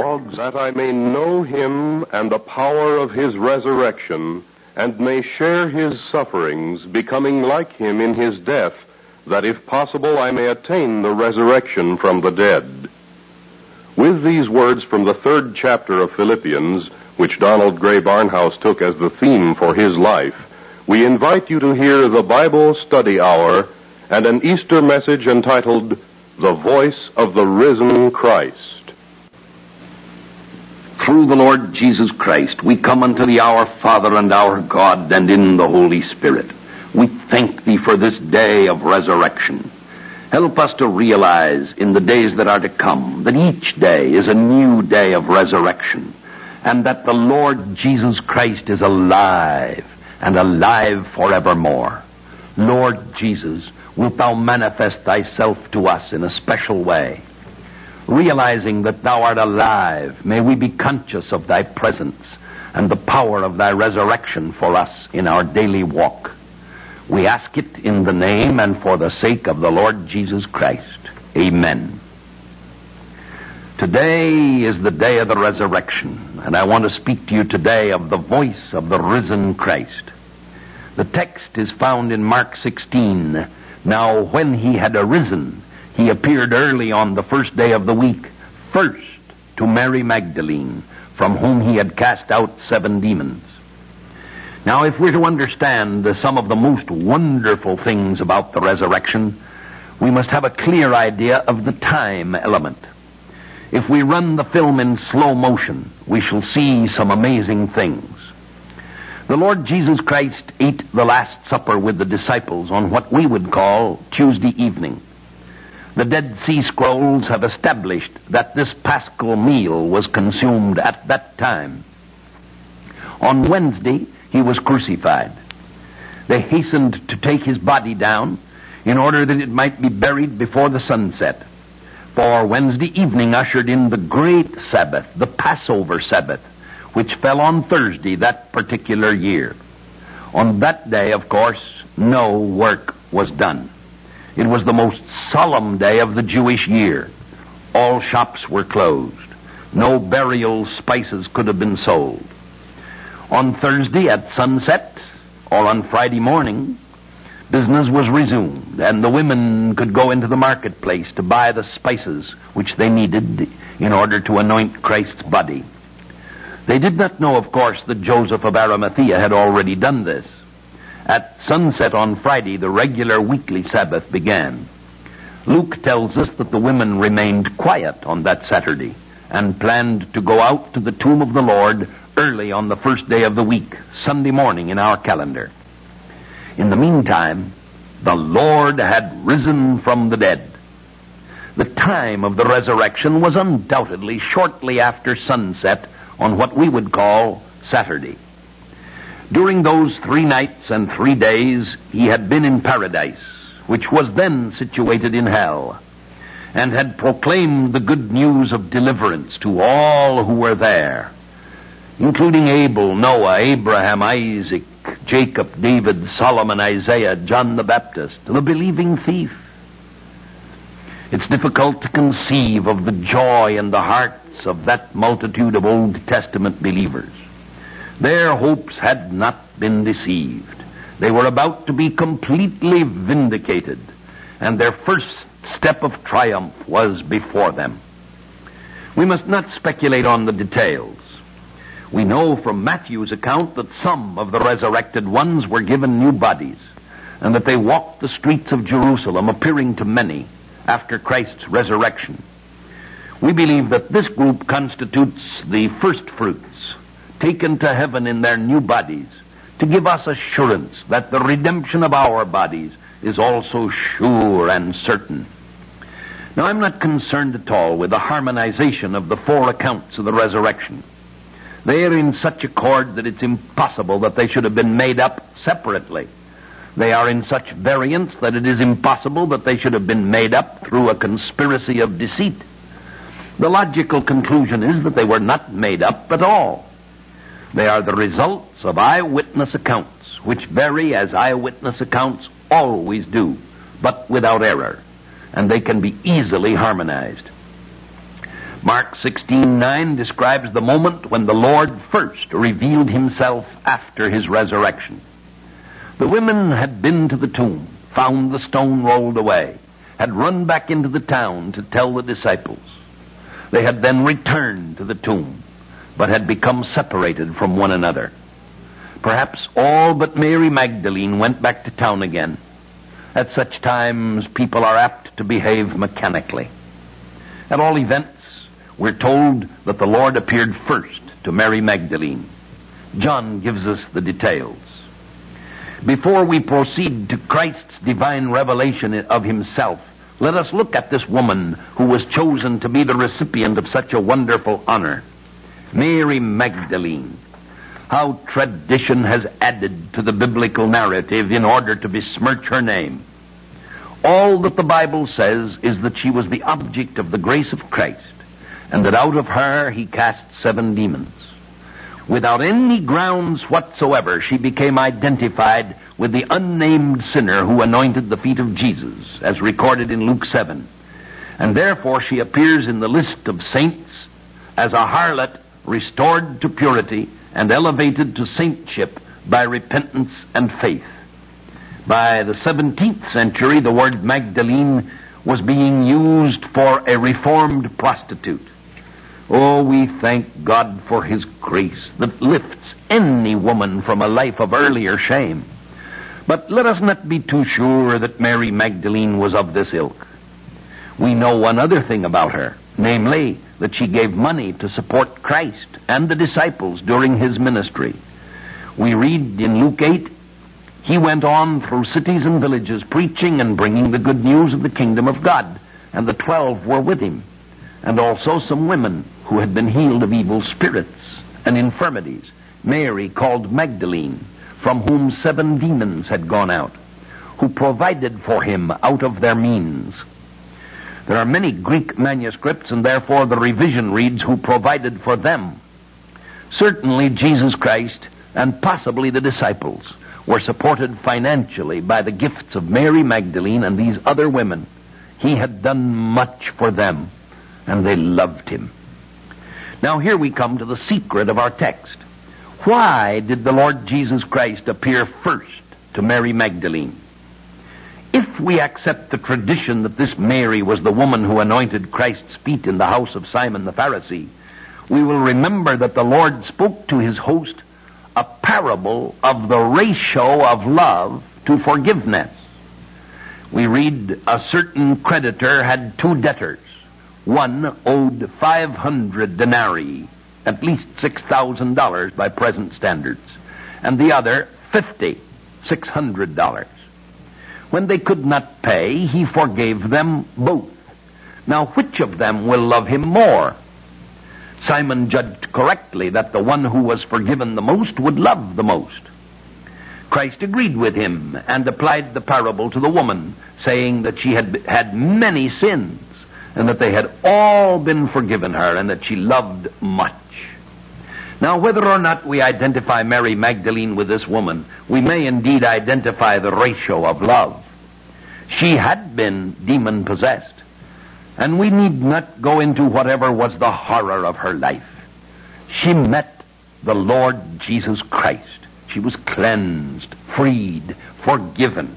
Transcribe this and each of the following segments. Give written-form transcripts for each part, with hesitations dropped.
that I may know him and the power of his resurrection, and may share his sufferings, becoming like him in his death, that if possible I may attain the resurrection from the dead. With these words from the 3rd chapter of Philippians, which Donald Gray Barnhouse took as the theme for his life, we invite you to hear the Bible Study Hour and an Easter message entitled, The Voice of the Risen Christ. Through the Lord Jesus Christ, we come unto thee, our Father and our God, and in the Holy Spirit. We thank thee for this day of resurrection. Help us to realize in the days that are to come that each day is a new day of resurrection, and that the Lord Jesus Christ is alive, and alive forevermore. Lord Jesus, wilt thou manifest thyself to us in a special way? Realizing that thou art alive, may we be conscious of thy presence and the power of thy resurrection for us in our daily walk. We ask it in the name and for the sake of the Lord Jesus Christ. Amen. Today is the day of the resurrection, and I want to speak to you today of the voice of the risen Christ. The text is found in Mark 16. Now when he had arisen, he appeared early on the first day of the week, first to Mary Magdalene, from whom he had cast out 7 demons. Now, if we're to understand some of the most wonderful things about the resurrection, we must have a clear idea of the time element. If we run the film in slow motion, we shall see some amazing things. The Lord Jesus Christ ate the Last Supper with the disciples on what we would call Tuesday evening. The Dead Sea Scrolls have established that this Paschal meal was consumed at that time. On Wednesday, he was crucified. They hastened to take his body down in order that it might be buried before the sunset. For Wednesday evening ushered in the great Sabbath, the Passover Sabbath, which fell on Thursday that particular year. On that day, of course, no work was done. It was the most solemn day of the Jewish year. All shops were closed. No burial spices could have been sold. On Thursday at sunset, or on Friday morning, business was resumed, and the women could go into the marketplace to buy the spices which they needed in order to anoint Christ's body. They did not know, of course, that Joseph of Arimathea had already done this. At sunset on Friday, the regular weekly Sabbath began. Luke tells us that the women remained quiet on that Saturday and planned to go out to the tomb of the Lord early on the first day of the week, Sunday morning in our calendar. In the meantime, the Lord had risen from the dead. The time of the resurrection was undoubtedly shortly after sunset on what we would call Saturday. During those 3 nights and 3 days, he had been in paradise, which was then situated in hell, and had proclaimed the good news of deliverance to all who were there, including Abel, Noah, Abraham, Isaac, Jacob, David, Solomon, Isaiah, John the Baptist, the believing thief. It's difficult to conceive of the joy in the hearts of that multitude of Old Testament believers. Their hopes had not been deceived. They were about to be completely vindicated, and their first step of triumph was before them. We must not speculate on the details. We know from Matthew's account that some of the resurrected ones were given new bodies, and that they walked the streets of Jerusalem, appearing to many after Christ's resurrection. We believe that this group constitutes the first fruits, taken to heaven in their new bodies, to give us assurance that the redemption of our bodies is also sure and certain. Now, I'm not concerned at all with the harmonization of the 4 accounts of the resurrection. They are in such accord that it's impossible that they should have been made up separately. They are in such variance that it is impossible that they should have been made up through a conspiracy of deceit. The logical conclusion is that they were not made up at all. They are the results of eyewitness accounts, which vary as eyewitness accounts always do, but without error, and they can be easily harmonized. Mark 16:9 describes the moment when the Lord first revealed himself after his resurrection. The women had been to the tomb, found the stone rolled away, had run back into the town to tell the disciples. They had then returned to the tomb, but had become separated from one another. Perhaps all but Mary Magdalene went back to town again. At such times, people are apt to behave mechanically. At all events, we're told that the Lord appeared first to Mary Magdalene. John gives us the details. Before we proceed to Christ's divine revelation of himself, let us look at this woman who was chosen to be the recipient of such a wonderful honor. Mary Magdalene. How tradition has added to the biblical narrative in order to besmirch her name. All that the Bible says is that she was the object of the grace of Christ, and that out of her he cast 7 demons. Without any grounds whatsoever, she became identified with the unnamed sinner who anointed the feet of Jesus, as recorded in Luke 7. And therefore she appears in the list of saints as a harlot restored to purity and elevated to saintship by repentance and faith. By the 17th century, the word Magdalene was being used for a reformed prostitute. Oh, we thank God for his grace that lifts any woman from a life of earlier shame. But let us not be too sure that Mary Magdalene was of this ilk. We know one other thing about her, namely, that she gave money to support Christ and the disciples during his ministry. We read in Luke 8, he went on through cities and villages preaching and bringing the good news of the kingdom of God, and the 12 were with him, and also some women who had been healed of evil spirits and infirmities, Mary called Magdalene, from whom 7 demons had gone out, who provided for him out of their means. There are many Greek manuscripts, and therefore the revision reads, who provided for them. Certainly Jesus Christ, and possibly the disciples, were supported financially by the gifts of Mary Magdalene and these other women. He had done much for them, and they loved him. Now here we come to the secret of our text. Why did the Lord Jesus Christ appear first to Mary Magdalene? If we accept the tradition that this Mary was the woman who anointed Christ's feet in the house of Simon the Pharisee, we will remember that the Lord spoke to his host a parable of the ratio of love to forgiveness. We read a certain creditor had 2 debtors. One owed 500 denarii, at least $6,000 by present standards, and the other 50, $600. When they could not pay, he forgave them both. Now, which of them will love him more? Simon judged correctly that the one who was forgiven the most would love the most. Christ agreed with him and applied the parable to the woman, saying that she had had many sins, and that they had all been forgiven her, and that she loved much. Now, whether or not we identify Mary Magdalene with this woman, we may indeed identify the ratio of love. She had been demon-possessed, and we need not go into whatever was the horror of her life. She met the Lord Jesus Christ. She was cleansed, freed, forgiven.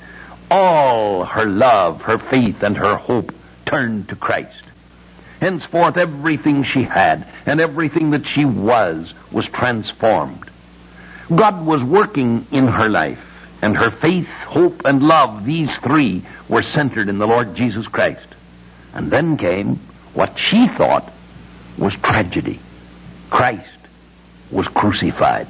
All her love, her faith, and her hope turned to Christ. Henceforth, everything she had and everything that she was transformed. God was working in her life, and her faith, hope, and love, these 3 were centered in the Lord Jesus Christ. And then came what she thought was tragedy. Christ was crucified.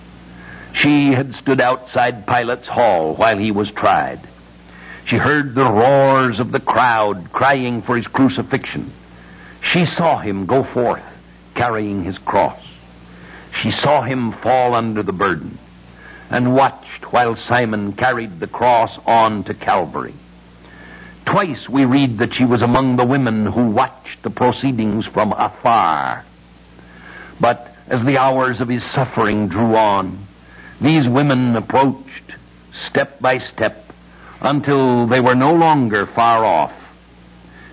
She had stood outside Pilate's hall while he was tried. She heard the roars of the crowd crying for his crucifixion. She saw him go forth carrying his cross. She saw him fall under the burden and watched while Simon carried the cross on to Calvary. Twice we read that she was among the women who watched the proceedings from afar. But as the hours of his suffering drew on, these women approached step by step until they were no longer far off.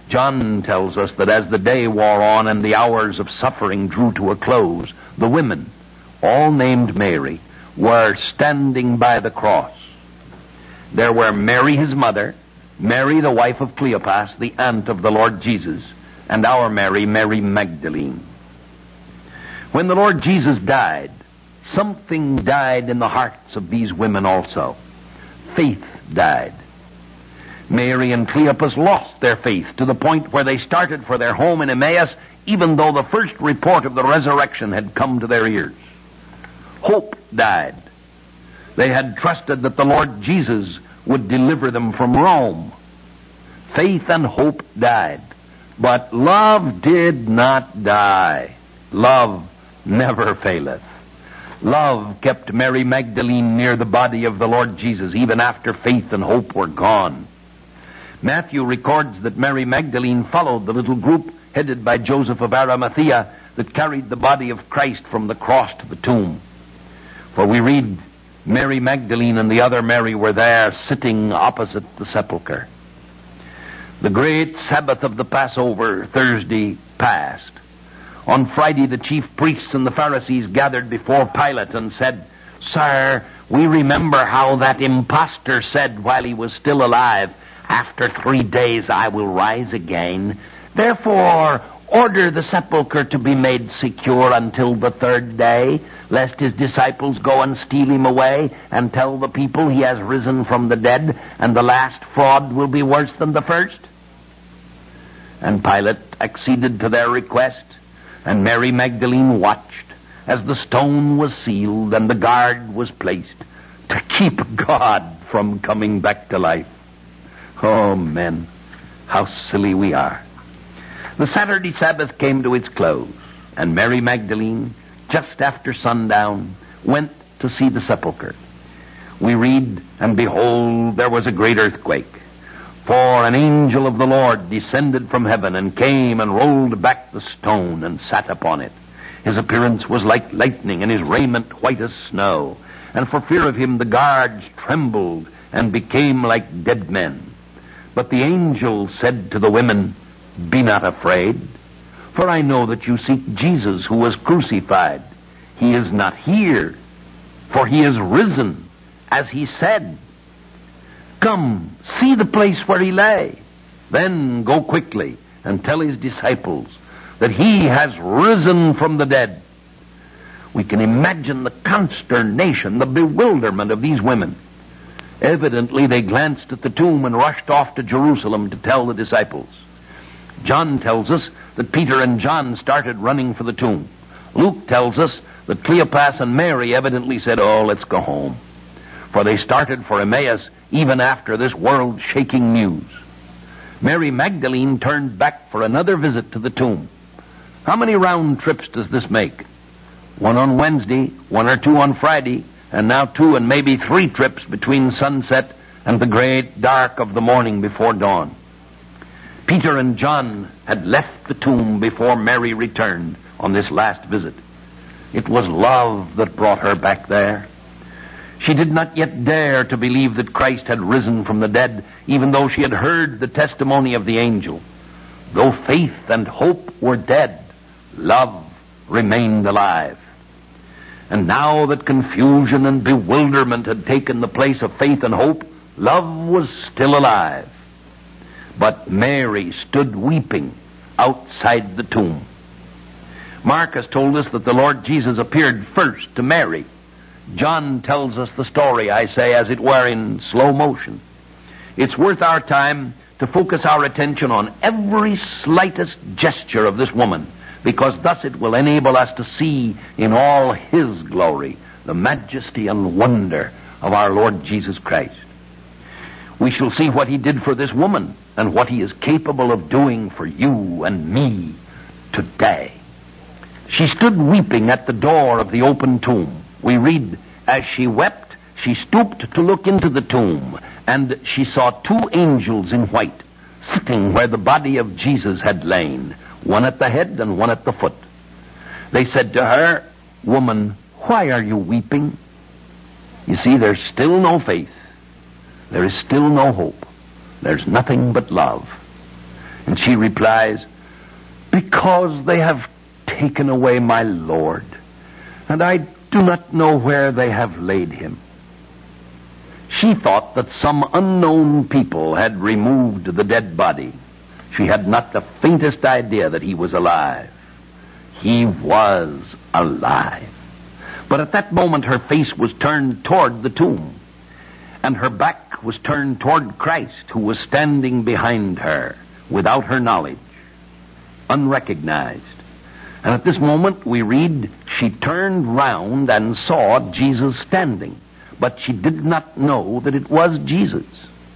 John tells us that as the day wore on and the hours of suffering drew to a close, the women, all named Mary, were standing by the cross. There were Mary, his mother, Mary, the wife of Cleopas, the aunt of the Lord Jesus, and our Mary, Mary Magdalene. When the Lord Jesus died, something died in the hearts of these women also. Faith died. Mary and Cleopas lost their faith to the point where they started for their home in Emmaus, even though the first report of the resurrection had come to their ears. Hope died. They had trusted that the Lord Jesus would deliver them from Rome. Faith and hope died. But love did not die. Love never faileth. Love kept Mary Magdalene near the body of the Lord Jesus, even after faith and hope were gone. Matthew records that Mary Magdalene followed the little group headed by Joseph of Arimathea that carried the body of Christ from the cross to the tomb. For we read, Mary Magdalene and the other Mary were there sitting opposite the sepulchre. The great Sabbath of the Passover, Thursday, passed. On Friday, the chief priests and the Pharisees gathered before Pilate and said, "Sir, we remember how that impostor said while he was still alive, 'After 3 days I will rise again.' Therefore, order the sepulchre to be made secure until the 3rd day, lest his disciples go and steal him away and tell the people he has risen from the dead, and the last fraud will be worse than the first." And Pilate acceded to their request, and Mary Magdalene watched as the stone was sealed and the guard was placed to keep God from coming back to life. Oh, men, how silly we are. The Saturday Sabbath came to its close, and Mary Magdalene, just after sundown, went to see the sepulchre. We read, "And behold, there was a great earthquake. For an angel of the Lord descended from heaven and came and rolled back the stone and sat upon it. His appearance was like lightning and his raiment white as snow. And for fear of him the guards trembled and became like dead men. But the angel said to the women, 'Be not afraid, for I know that you seek Jesus who was crucified. He is not here, for he is risen, as he said. Come, see the place where he lay. Then go quickly and tell his disciples that he has risen from the dead.'" We can imagine the consternation, the bewilderment of these women. Evidently, they glanced at the tomb and rushed off to Jerusalem to tell the disciples. John tells us that Peter and John started running for the tomb. Luke tells us that Cleopas and Mary evidently said, "Oh, let's go home." For they started for Emmaus even after this world-shaking news. Mary Magdalene turned back for another visit to the tomb. How many round trips does this make? 1 on Wednesday, 1 or 2 on Friday, and now 2 and maybe 3 trips between sunset and the great dark of the morning before dawn. Peter and John had left the tomb before Mary returned on this last visit. It was love that brought her back there. She did not yet dare to believe that Christ had risen from the dead, even though she had heard the testimony of the angel. Though faith and hope were dead, love remained alive. And now that confusion and bewilderment had taken the place of faith and hope, love was still alive. But Mary stood weeping outside the tomb. Mark has told us that the Lord Jesus appeared first to Mary. John tells us the story, I say, as it were in slow motion. It's worth our time to focus our attention on every slightest gesture of this woman, because thus it will enable us to see in all his glory the majesty and wonder of our Lord Jesus Christ. We shall see what he did for this woman and what he is capable of doing for you and me today. She stood weeping at the door of the open tomb. We read, "As she wept, she stooped to look into the tomb, and she saw 2 angels in white, sitting where the body of Jesus had lain, one at the head and one at the foot. They said to her, 'Woman, why are you weeping?'" You see, there's still no faith. There is still no hope. There's nothing but love. And she replies, "Because they have taken away my Lord, and I do not know where they have laid him." She thought that some unknown people had removed the dead body. She had not the faintest idea that he was alive. He was alive. But at that moment her face was turned toward the tomb, and her back was turned toward Christ, who was standing behind her without her knowledge, unrecognized. And at this moment we read, she turned round and saw Jesus standing, but she did not know that it was Jesus.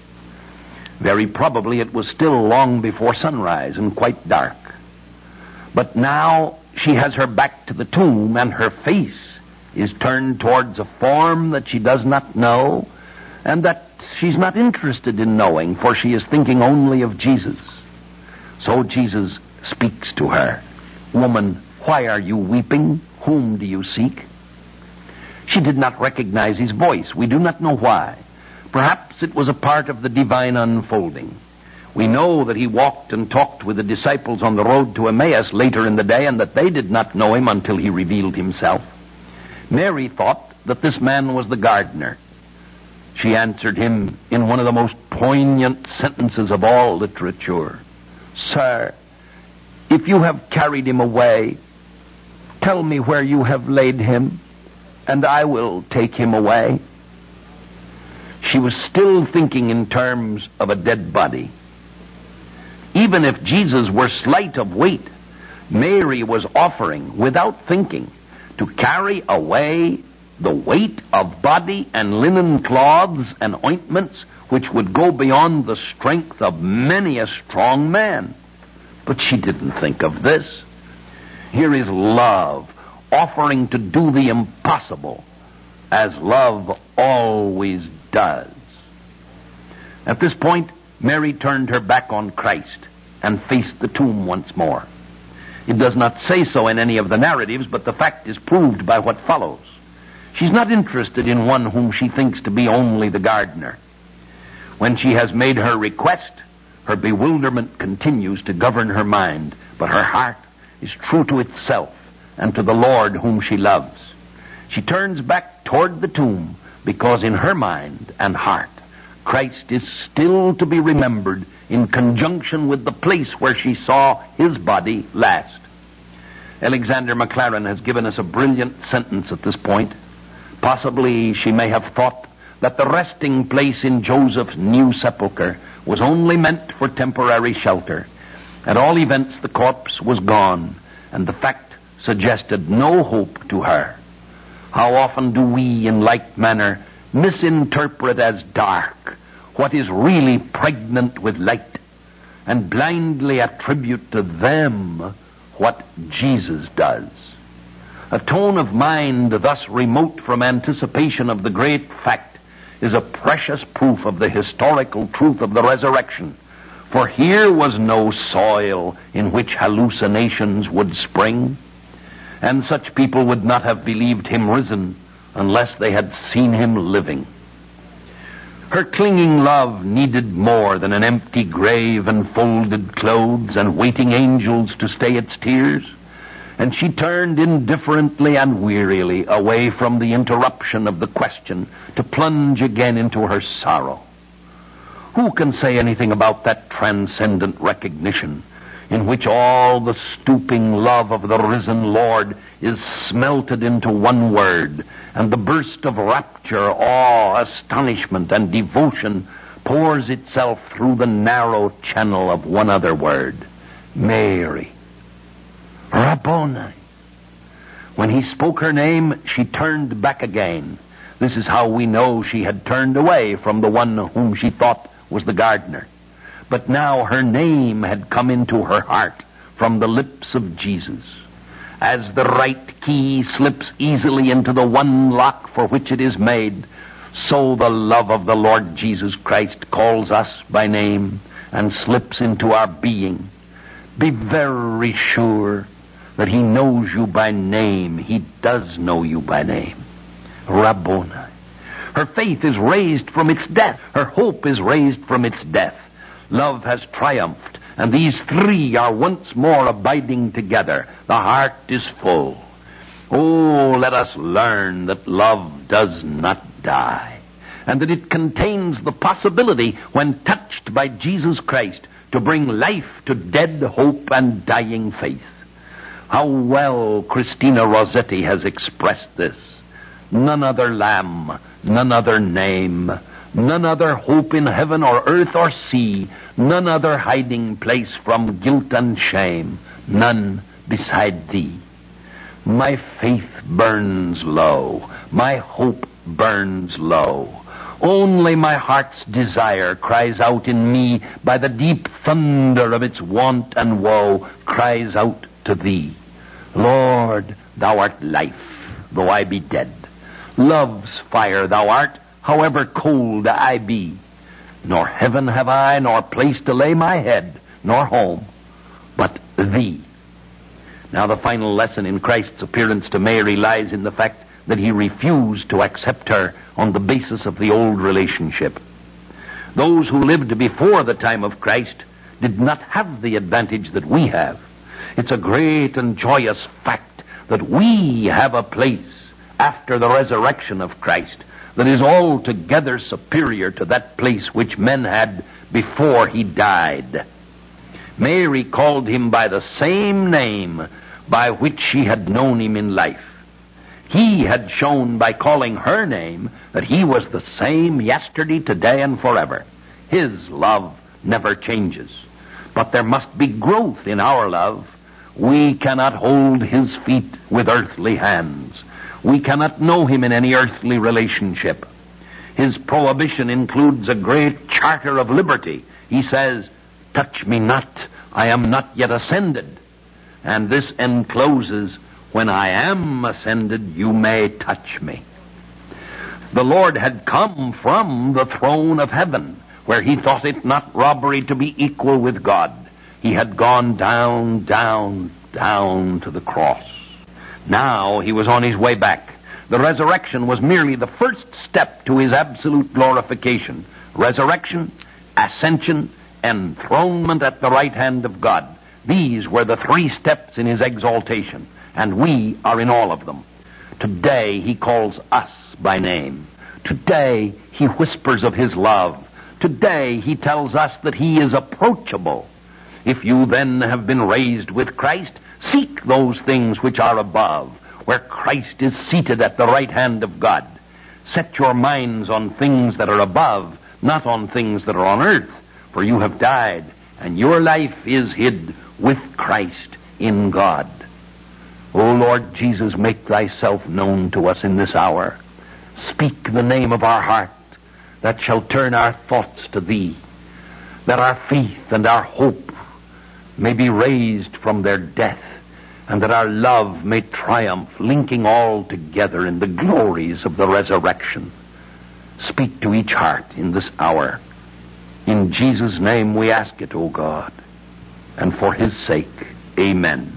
Very probably it was still long before sunrise and quite dark. But now she has her back to the tomb, and her face is turned towards a form that she does not know, and that she's not interested in knowing, for she is thinking only of Jesus. So Jesus speaks to her. "Woman, why are you weeping? Whom do you seek?" She did not recognize his voice. We do not know why. Perhaps it was a part of the divine unfolding. We know that he walked and talked with the disciples on the road to Emmaus later in the day, and that they did not know him until he revealed himself. Mary thought that this man was the gardener. She answered him in one of the most poignant sentences of all literature. "Sir, if you have carried him away, tell me where you have laid him, and I will take him away." She was still thinking in terms of a dead body. Even if Jesus were slight of weight, Mary was offering, without thinking, to carry away the weight of body and linen cloths and ointments which would go beyond the strength of many a strong man. But she didn't think of this. Here is love offering to do the impossible, as love always does. At this point, Mary turned her back on Christ and faced the tomb once more. It does not say so in any of the narratives, but the fact is proved by what follows. She's not interested in one whom she thinks to be only the gardener. When she has made her request, her bewilderment continues to govern her mind, but her heart is true to itself and to the Lord whom she loves. She turns back toward the tomb because in her mind and heart, Christ is still to be remembered in conjunction with the place where she saw his body last. Alexander Maclaren has given us a brilliant sentence at this point. Possibly she may have thought that the resting place in Joseph's new sepulchre was only meant for temporary shelter. At all events, the corpse was gone, and the fact suggested no hope to her. How often do we, in like manner, misinterpret as dark what is really pregnant with light, and blindly attribute to them what Jesus does? A tone of mind thus remote from anticipation of the great fact is a precious proof of the historical truth of the resurrection. For here was no soil in which hallucinations would spring, and such people would not have believed him risen unless they had seen him living. Her clinging love needed more than an empty grave and folded clothes and waiting angels to stay its tears, and she turned indifferently and wearily away from the interruption of the question to plunge again into her sorrow. Who can say anything about that transcendent recognition in which all the stooping love of the risen Lord is smelted into one word, and the burst of rapture, awe, astonishment, and devotion pours itself through the narrow channel of one other word: Mary. Rabboni. When he spoke her name, she turned back again. This is how we know she had turned away from the one whom she thought was the gardener. But now her name had come into her heart from the lips of Jesus. As the right key slips easily into the one lock for which it is made, so the love of the Lord Jesus Christ calls us by name and slips into our being. Be very sure that he knows you by name. He does know you by name. Rabboni. Her faith is raised from its death. Her hope is raised from its death. Love has triumphed, and these three are once more abiding together. The heart is full. Oh, let us learn that love does not die, and that it contains the possibility, when touched by Jesus Christ, to bring life to dead hope and dying faith. How well Christina Rossetti has expressed this. None other lamb, none other name, none other hope in heaven or earth or sea, none other hiding place from guilt and shame, none beside thee. My faith burns low, my hope burns low. Only my heart's desire cries out in me by the deep thunder of its want and woe, cries out to thee. Lord, thou art life, though I be dead. Love's fire thou art, however cold I be. Nor heaven have I, nor place to lay my head, nor home, but thee. Now the final lesson in Christ's appearance to Mary lies in the fact that he refused to accept her on the basis of the old relationship. Those who lived before the time of Christ did not have the advantage that we have. It's a great and joyous fact that we have a place after the resurrection of Christ that is altogether superior to that place which men had before he died. Mary called him by the same name by which she had known him in life. He had shown by calling her name that he was the same yesterday, today, and forever. His love never changes. But there must be growth in our love. We cannot hold his feet with earthly hands. We cannot know him in any earthly relationship. His prohibition includes a great charter of liberty. He says, touch me not, I am not yet ascended. And this encloses, when I am ascended, you may touch me. The Lord had come from the throne of heaven, where he thought it not robbery to be equal with God. He had gone down, down, down to the cross. Now he was on his way back. The resurrection was merely the first step to his absolute glorification. Resurrection, ascension, enthronement at the right hand of God. These were the three steps in his exaltation, and we are in all of them. Today he calls us by name. Today he whispers of his love. Today he tells us that he is approachable. If you then have been raised with Christ, seek those things which are above, where Christ is seated at the right hand of God. Set your minds on things that are above, not on things that are on earth, for you have died, and your life is hid with Christ in God. O Lord Jesus, make thyself known to us in this hour. Speak the name of our heart, that shall turn our thoughts to thee, that our faith and our hope may be raised from their death, and that our love may triumph, linking all together in the glories of the resurrection. Speak to each heart in this hour. In Jesus' name we ask it, O God, and for his sake, amen.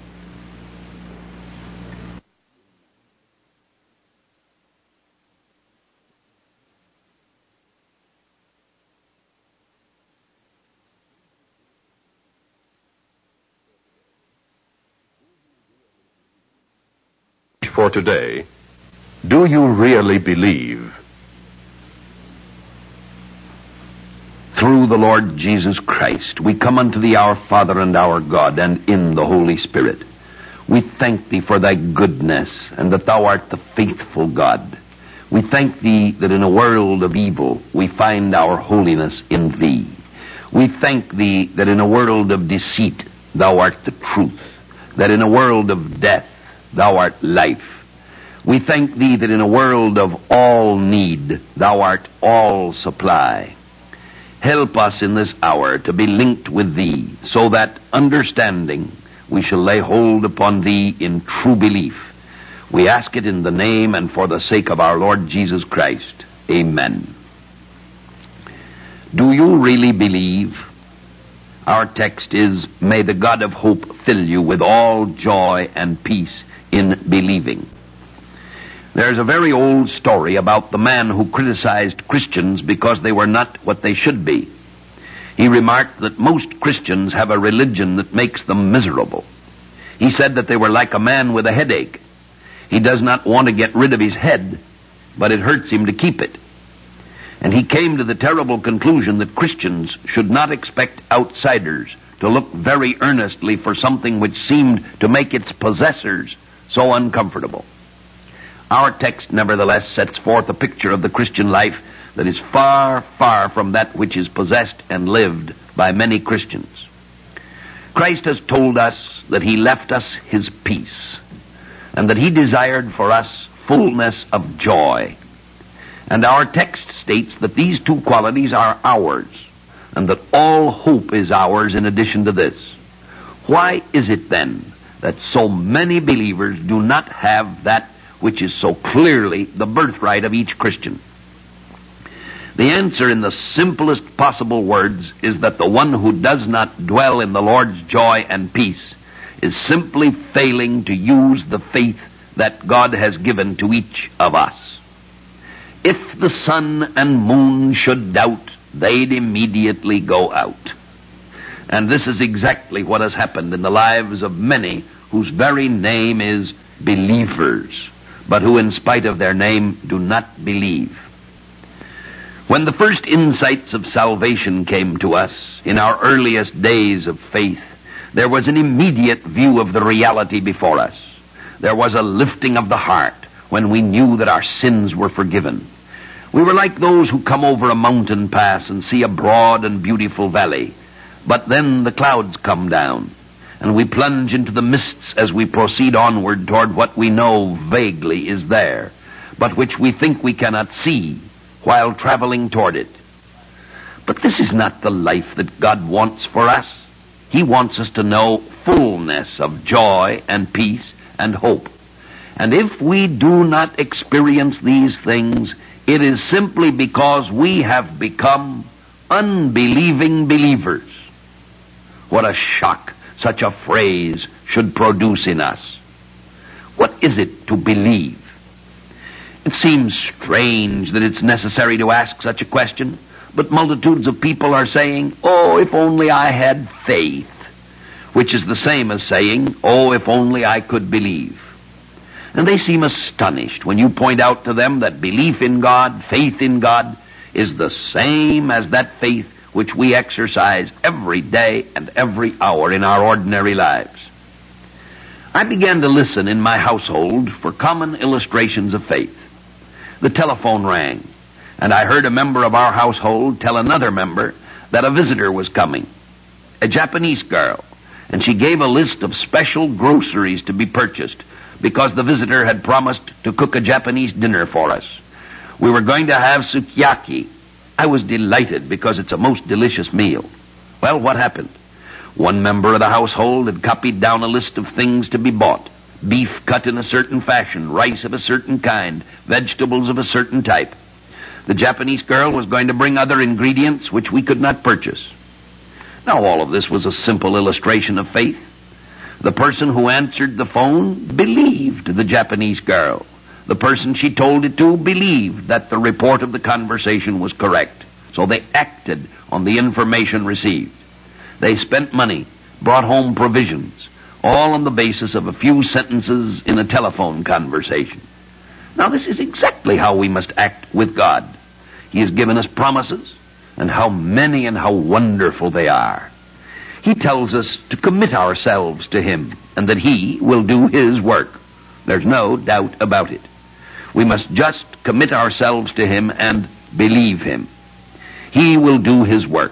For today, do you really believe? Through the Lord Jesus Christ, we come unto thee, our Father and our God, and in the Holy Spirit. We thank thee for thy goodness, and that thou art the faithful God. We thank thee that in a world of evil, we find our holiness in thee. We thank thee that in a world of deceit, thou art the truth, that in a world of death, thou art life. We thank thee that in a world of all need, thou art all supply. Help us in this hour to be linked with thee, so that, understanding, we shall lay hold upon thee in true belief. We ask it in the name and for the sake of our Lord Jesus Christ. Amen. Do you really believe? Our text is, may the God of hope fill you with all joy and peace in believing. There's a very old story about the man who criticized Christians because they were not what they should be. He remarked that most Christians have a religion that makes them miserable. He said that they were like a man with a headache. He does not want to get rid of his head, but it hurts him to keep it. And he came to the terrible conclusion that Christians should not expect outsiders to look very earnestly for something which seemed to make its possessors so uncomfortable. Our text, nevertheless, sets forth a picture of the Christian life that is far, far from that which is possessed and lived by many Christians. Christ has told us that he left us his peace, and that he desired for us fullness of joy. And our text states that these two qualities are ours, and that all hope is ours in addition to this. Why is it then that so many believers do not have that which is so clearly the birthright of each Christian? The answer in the simplest possible words is that the one who does not dwell in the Lord's joy and peace is simply failing to use the faith that God has given to each of us. If the sun and moon should doubt, they'd immediately go out. And this is exactly what has happened in the lives of many whose very name is believers, but who in spite of their name do not believe. When the first insights of salvation came to us in our earliest days of faith, there was an immediate view of the reality before us. There was a lifting of the heart when we knew that our sins were forgiven. We were like those who come over a mountain pass and see a broad and beautiful valley, but then the clouds come down, and we plunge into the mists as we proceed onward toward what we know vaguely is there, but which we think we cannot see while traveling toward it. But this is not the life that God wants for us. He wants us to know fullness of joy and peace and hope. And if we do not experience these things, it is simply because we have become unbelieving believers. What a shock such a phrase should produce in us. What is it to believe? It seems strange that it's necessary to ask such a question, but multitudes of people are saying, "Oh, if only I had faith," which is the same as saying, "Oh, if only I could believe." And they seem astonished when you point out to them that belief in God, faith in God, is the same as that faith which we exercise every day and every hour in our ordinary lives. I began to listen in my household for common illustrations of faith. The telephone rang, and I heard a member of our household tell another member that a visitor was coming, a Japanese girl, and she gave a list of special groceries to be purchased because the visitor had promised to cook a Japanese dinner for us. We were going to have sukiyaki. I was delighted because it's a most delicious meal. Well, what happened? One member of the household had copied down a list of things to be bought. Beef cut in a certain fashion, rice of a certain kind, vegetables of a certain type. The Japanese girl was going to bring other ingredients which we could not purchase. Now, all of this was a simple illustration of faith. The person who answered the phone believed the Japanese girl. The person she told it to believed that the report of the conversation was correct. So they acted on the information received. They spent money, brought home provisions, all on the basis of a few sentences in a telephone conversation. Now, this is exactly how we must act with God. He has given us promises, and how many and how wonderful they are. He tells us to commit ourselves to Him, and that He will do His work. There's no doubt about it. We must just commit ourselves to Him and believe Him. He will do His work.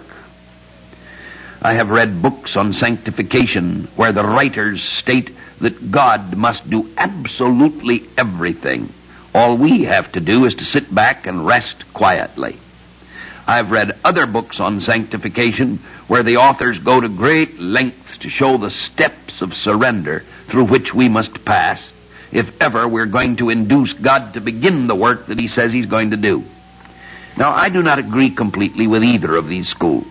I have read books on sanctification where the writers state that God must do absolutely everything. All we have to do is to sit back and rest quietly. I've read other books on sanctification where the authors go to great lengths to show the steps of surrender through which we must pass if ever we're going to induce God to begin the work that He says He's going to do. Now, I do not agree completely with either of these schools.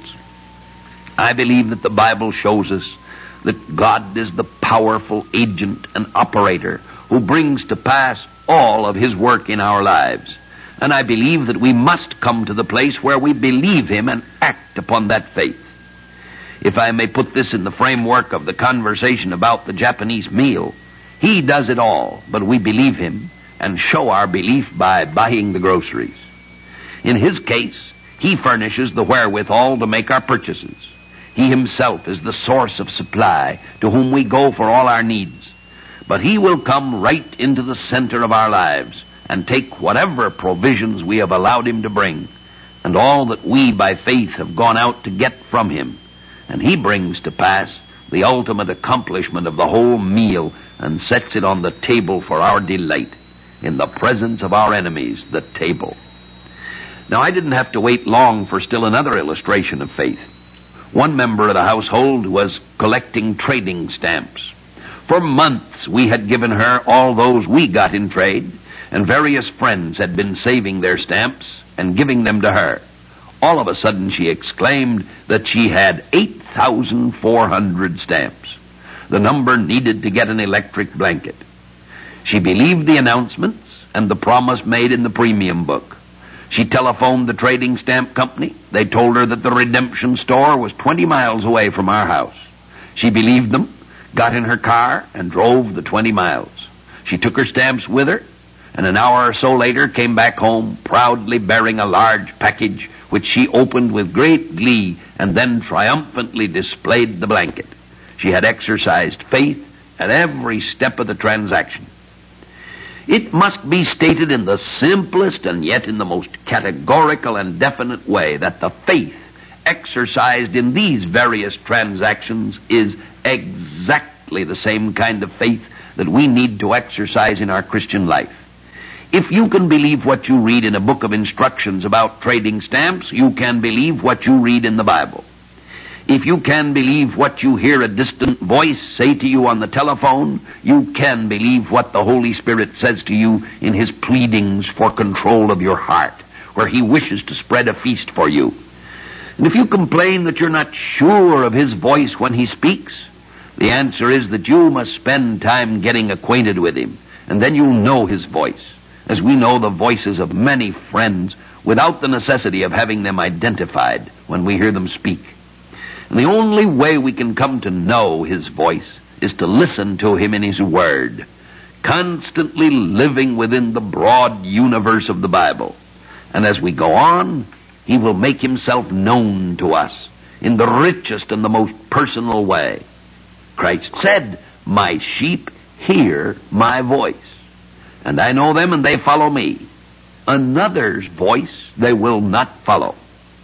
I believe that the Bible shows us that God is the powerful agent and operator who brings to pass all of His work in our lives, And I believe that we must come to the place where we believe him and act upon that faith. If I may put this in the framework of the conversation about the Japanese meal, he does it all, but we believe him and show our belief by buying the groceries. In his case, he furnishes the wherewithal to make our purchases. He himself is the source of supply to whom we go for all our needs. But he will come right into the center of our lives and take whatever provisions we have allowed him to bring and all that we by faith have gone out to get from him. And he brings to pass the ultimate accomplishment of the whole meal and sets it on the table for our delight in the presence of our enemies, the table. Now, I didn't have to wait long for still another illustration of faith. One member of the household was collecting trading stamps. For months we had given her all those we got in trade, and various friends had been saving their stamps and giving them to her. All of a sudden she exclaimed that she had 8,400 stamps, the number needed to get an electric blanket. She believed the announcements and the promise made in the premium book. She telephoned the trading stamp company. They told her that the redemption store was 20 miles away from our house. She believed them, got in her car, and drove the 20 miles. She took her stamps with her, and an hour or so later came back home, proudly bearing a large package, which she opened with great glee and then triumphantly displayed the blanket. She had exercised faith at every step of the transaction. It must be stated in the simplest and yet in the most categorical and definite way that the faith exercised in these various transactions is exactly the same kind of faith that we need to exercise in our Christian life. If you can believe what you read in a book of instructions about trading stamps, you can believe what you read in the Bible. If you can believe what you hear a distant voice say to you on the telephone, you can believe what the Holy Spirit says to you in his pleadings for control of your heart, where he wishes to spread a feast for you. And if you complain that you're not sure of his voice when he speaks, the answer is that you must spend time getting acquainted with him, and then you'll know his voice, as we know the voices of many friends without the necessity of having them identified when we hear them speak. And the only way we can come to know his voice is to listen to him in his word, constantly living within the broad universe of the Bible. And as we go on, he will make himself known to us in the richest and the most personal way. Christ said, "My sheep hear my voice, and I know them and they follow me. Another's voice they will not follow."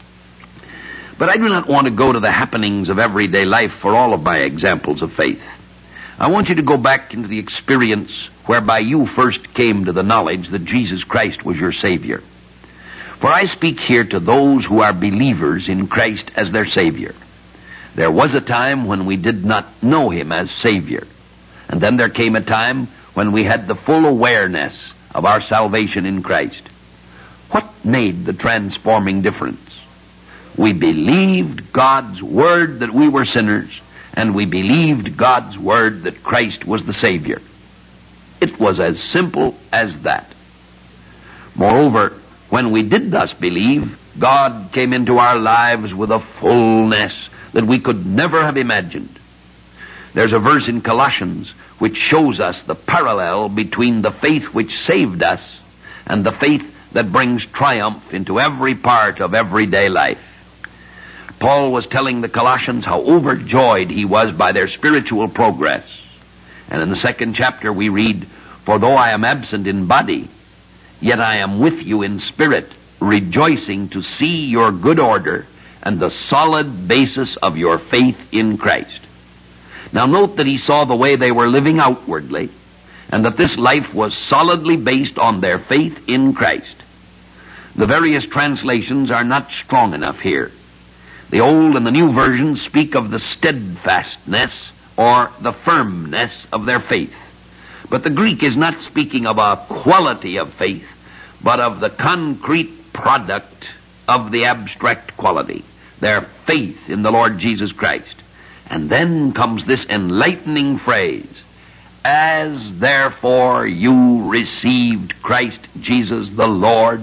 But I do not want to go to the happenings of everyday life for all of my examples of faith. I want you to go back into the experience whereby you first came to the knowledge that Jesus Christ was your Savior. For I speak here to those who are believers in Christ as their Savior. There was a time when we did not know him as Savior. And then there came a time when we had the full awareness of our salvation in Christ. What made the transforming difference? We believed God's word that we were sinners, and we believed God's word that Christ was the Savior. It was as simple as that. Moreover, when we did thus believe, God came into our lives with a fullness that we could never have imagined. There's a verse in Colossians which shows us the parallel between the faith which saved us and the faith that brings triumph into every part of everyday life. Paul was telling the Colossians how overjoyed he was by their spiritual progress. And in the 2nd chapter we read, "For though I am absent in body, yet I am with you in spirit, rejoicing to see your good order and the solid basis of your faith in Christ." Now note that he saw the way they were living outwardly, and that this life was solidly based on their faith in Christ. The various translations are not strong enough here. The Old and the New versions speak of the steadfastness or the firmness of their faith. But the Greek is not speaking of a quality of faith, but of the concrete product of the abstract quality, their faith in the Lord Jesus Christ. And then comes this enlightening phrase, "As therefore you received Christ Jesus the Lord,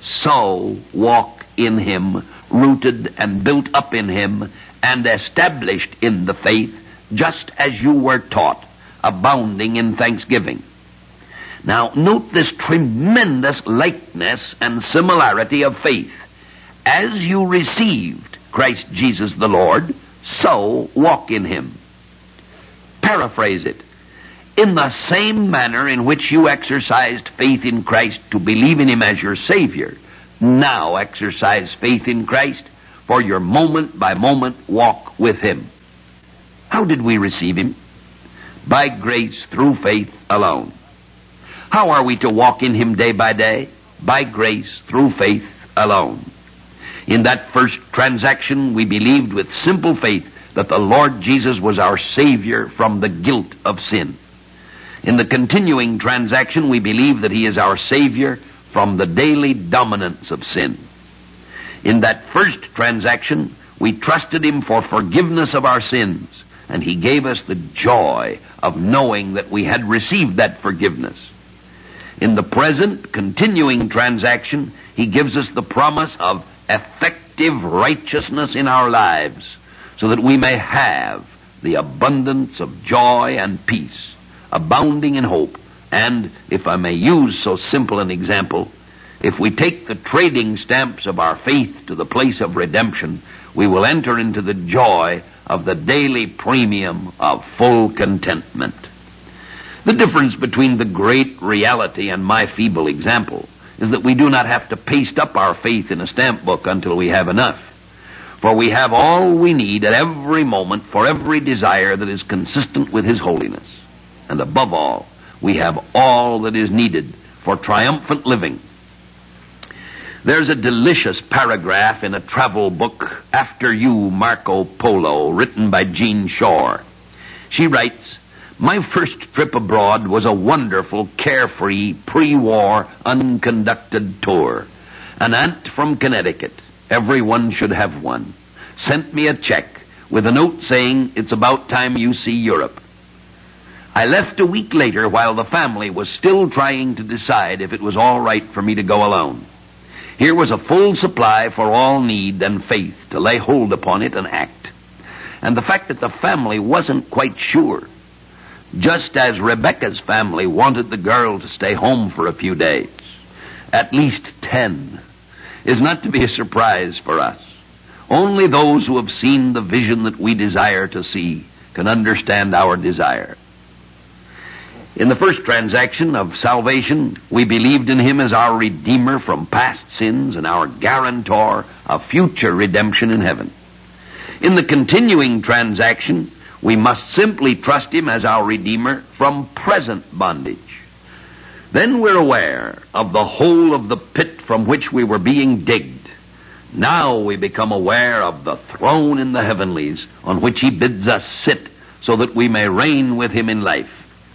so walk in him, rooted and built up in him, and established in the faith, just as you were taught, abounding in thanksgiving. Now, note this tremendous likeness and similarity of faith. As you received Christ Jesus the Lord, so walk in him. Paraphrase it. In the same manner in which you exercised faith in Christ to believe in him as your Savior, now exercise faith in Christ for your moment-by-moment walk with him. How did we receive him? By grace through faith alone. How are we to walk in him day by day? By grace through faith alone. In that first transaction, we believed with simple faith that the Lord Jesus was our Savior from the guilt of sin. In the continuing transaction, we believe that he is our Savior from the daily dominance of sin. In that first transaction, we trusted him for forgiveness of our sins, and he gave us the joy of knowing that we had received that forgiveness. In the present continuing transaction, he gives us the promise of effective righteousness in our lives, so that we may have the abundance of joy and peace, abounding in hope. And, if I may use so simple an example, if we take the trading stamps of our faith to the place of redemption, we will enter into the joy of the daily premium of full contentment. The difference between the great reality and my feeble example is that we do not have to paste up our faith in a stamp book until we have enough. For we have all we need at every moment for every desire that is consistent with his holiness. And above all, we have all that is needed for triumphant living. There's a delicious paragraph in a travel book, After You, Marco Polo, written by Jean Shore. She writes, "My first trip abroad was a wonderful, carefree, pre-war, unconducted tour. An aunt from Connecticut, everyone should have one, sent me a check with a note saying, 'It's about time you see Europe.' I left a week later while the family was still trying to decide if it was all right for me to go alone. Here was a full supply for all need and faith to lay hold upon it and act. And the fact that the family wasn't quite sure, just as Rebecca's family wanted the girl to stay home for a few days, at least 10, is not to be a surprise for us. Only those who have seen the vision that we desire to see can understand our desire. In the first transaction of salvation, we believed in him as our Redeemer from past sins and our guarantor of future redemption in heaven. In the continuing transaction, we must simply trust him as our Redeemer from present bondage. Then we're aware of the hole of the pit from which we were being digged. Now we become aware of the throne in the heavenlies on which he bids us sit so that we may reign with him in life.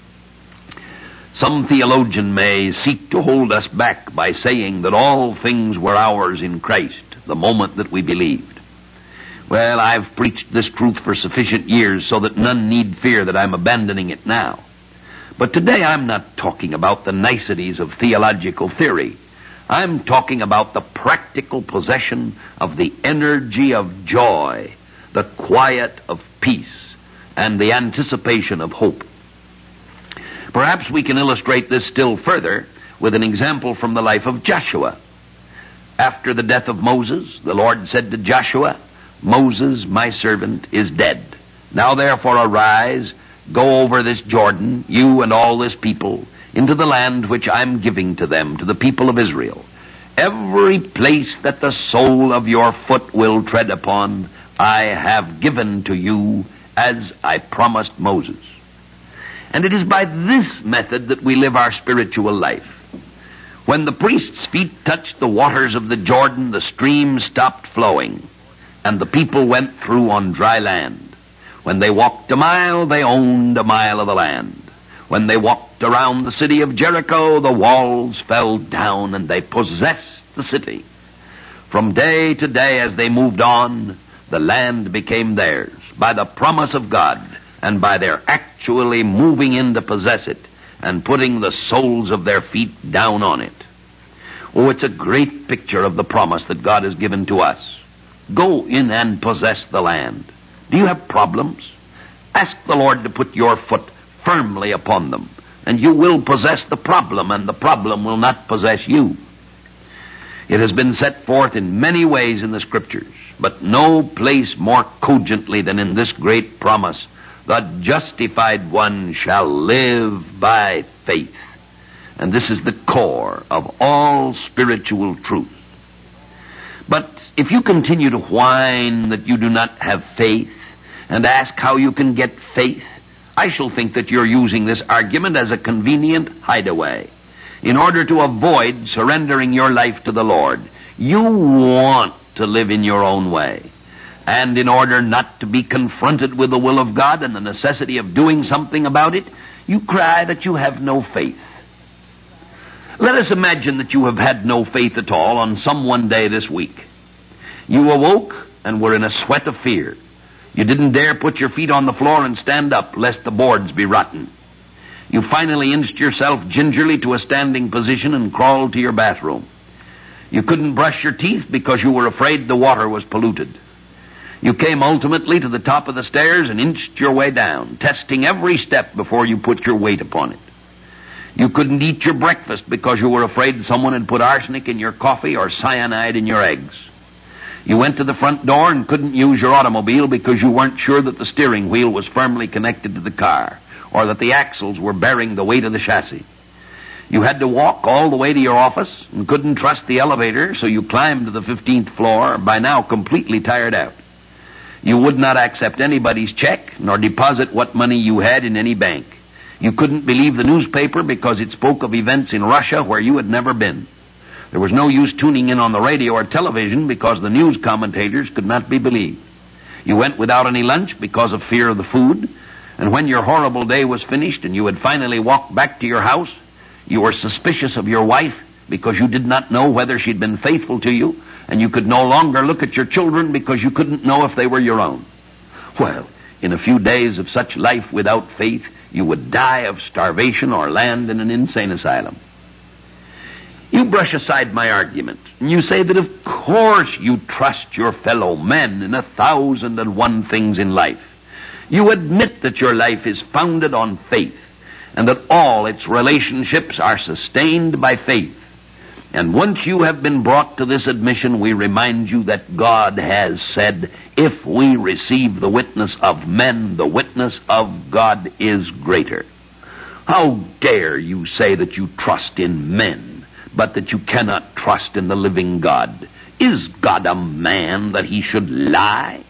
Some theologian may seek to hold us back by saying that all things were ours in Christ the moment that we believed. Well, I've preached this truth for sufficient years so that none need fear that I'm abandoning it now. But today I'm not talking about the niceties of theological theory. I'm talking about the practical possession of the energy of joy, the quiet of peace, and the anticipation of hope. Perhaps we can illustrate this still further with an example from the life of Joshua. After the death of Moses, the Lord said to Joshua, "Moses, my servant, is dead. Now therefore arise, go over this Jordan, you and all this people, into the land which I'm giving to them, to the people of Israel. Every place that the sole of your foot will tread upon, I have given to you, as I promised Moses." And it is by this method that we live our spiritual life. When the priest's feet touched the waters of the Jordan, the stream stopped flowing, and the people went through on dry land. When they walked a mile, they owned a mile of the land. When they walked around the city of Jericho, the walls fell down, and they possessed the city. From day to day as they moved on, the land became theirs by the promise of God, and by their actually moving in to possess it and putting the soles of their feet down on it. Oh, it's a great picture of the promise that God has given to us. Go in and possess the land. Do you have problems? Ask the Lord to put your foot firmly upon them, and you will possess the problem, and the problem will not possess you. It has been set forth in many ways in the Scriptures, but no place more cogently than in this great promise: the justified one shall live by faith. And this is the core of all spiritual truth. But if you continue to whine that you do not have faith and ask how you can get faith, I shall think that you're using this argument as a convenient hideaway in order to avoid surrendering your life to the Lord. You want to live in your own way. And in order not to be confronted with the will of God and the necessity of doing something about it, you cry that you have no faith. Let us imagine that you have had no faith at all on some one day this week. You awoke and were in a sweat of fear. You didn't dare put your feet on the floor and stand up, lest the boards be rotten. You finally inched yourself gingerly to a standing position and crawled to your bathroom. You couldn't brush your teeth because you were afraid the water was polluted. You came ultimately to the top of the stairs and inched your way down, testing every step before you put your weight upon it. You couldn't eat your breakfast because you were afraid someone had put arsenic in your coffee or cyanide in your eggs. You went to the front door and couldn't use your automobile because you weren't sure that the steering wheel was firmly connected to the car, or that the axles were bearing the weight of the chassis. You had to walk all the way to your office and couldn't trust the elevator, so you climbed to the 15th floor, by now completely tired out. You would not accept anybody's check, nor deposit what money you had in any bank. You couldn't believe the newspaper because it spoke of events in Russia where you had never been. There was no use tuning in on the radio or television because the news commentators could not be believed. You went without any lunch because of fear of the food, and when your horrible day was finished and you had finally walked back to your house, you were suspicious of your wife because you did not know whether she'd been faithful to you, and you could no longer look at your children because you couldn't know if they were your own. Well, in a few days of such life without faith, you would die of starvation or land in an insane asylum. You brush aside my argument, and you say that of course you trust your fellow men in 1,001 things in life. You admit that your life is founded on faith, and that all its relationships are sustained by faith. And once you have been brought to this admission, we remind you that God has said, if we receive the witness of men, the witness of God is greater. How dare you say that you trust in men, but that you cannot trust in the living God? Is God a man that he should lie?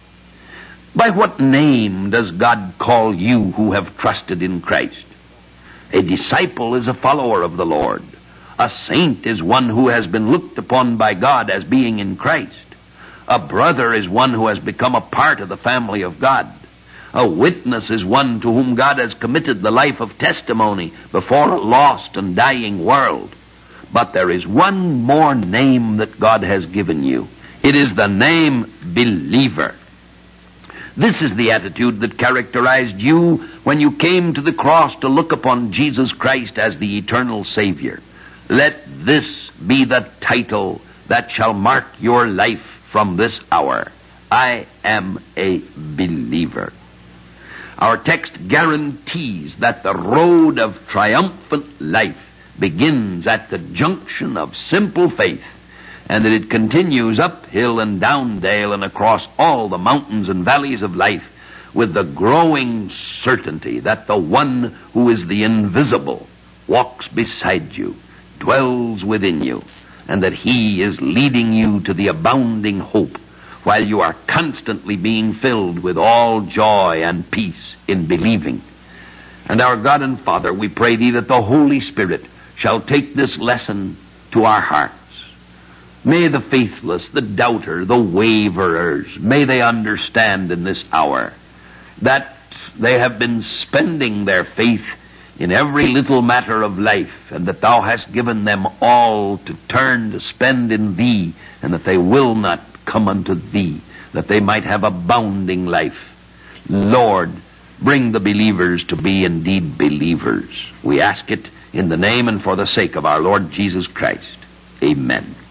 By what name does God call you who have trusted in Christ? A disciple is a follower of the Lord. A saint is one who has been looked upon by God as being in Christ. A brother is one who has become a part of the family of God. A witness is one to whom God has committed the life of testimony before a lost and dying world. But there is one more name that God has given you. It is the name believer. This is the attitude that characterized you when you came to the cross to look upon Jesus Christ as the eternal Savior. Let this be the title that shall mark your life from this hour. I am a believer. Our text guarantees that the road of triumphant life begins at the junction of simple faith, and that it continues uphill and down dale and across all the mountains and valleys of life with the growing certainty that the one who is the invisible walks beside you, dwells within you, and that he is leading you to the abounding hope while you are constantly being filled with all joy and peace in believing. And our God and Father, we pray thee that the Holy Spirit shall take this lesson to our hearts. May the faithless, the doubter, the waverers, may they understand in this hour that they have been spending their faith in every little matter of life, and that thou hast given them all to turn to spend in thee, and that they will not come unto thee, that they might have abounding life. Lord, bring the believers to be indeed believers. We ask it in the name and for the sake of our Lord Jesus Christ. Amen.